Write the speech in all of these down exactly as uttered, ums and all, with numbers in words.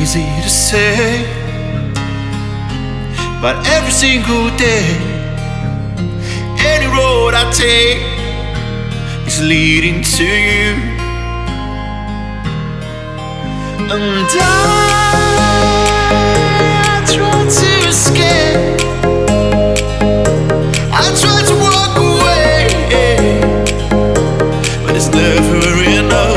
crazy to say, but every single day, any road I take is leading to you. And I try to escape, I try to walk away, but it's never enough.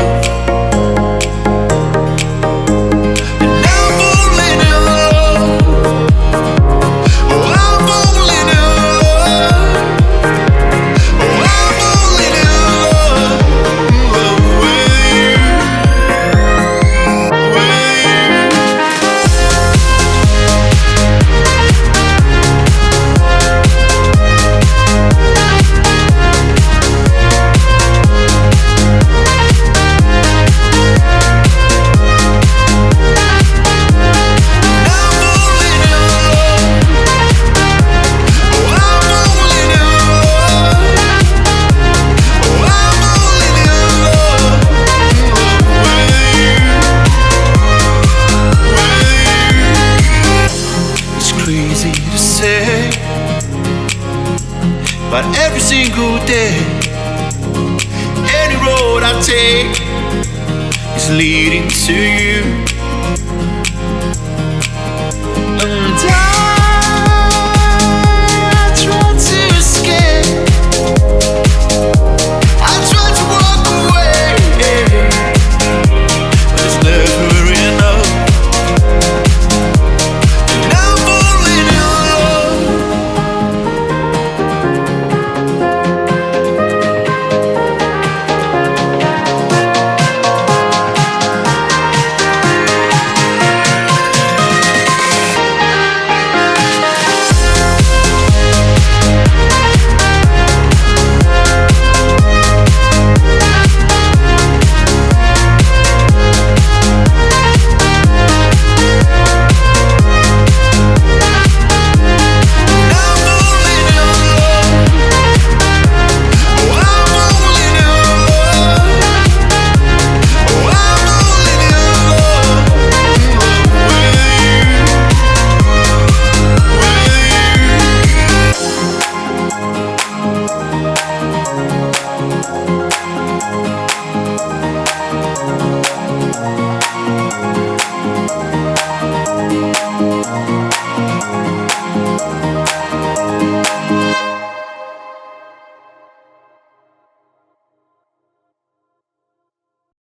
Crazy to say, but every single day, any road I take is leading to you.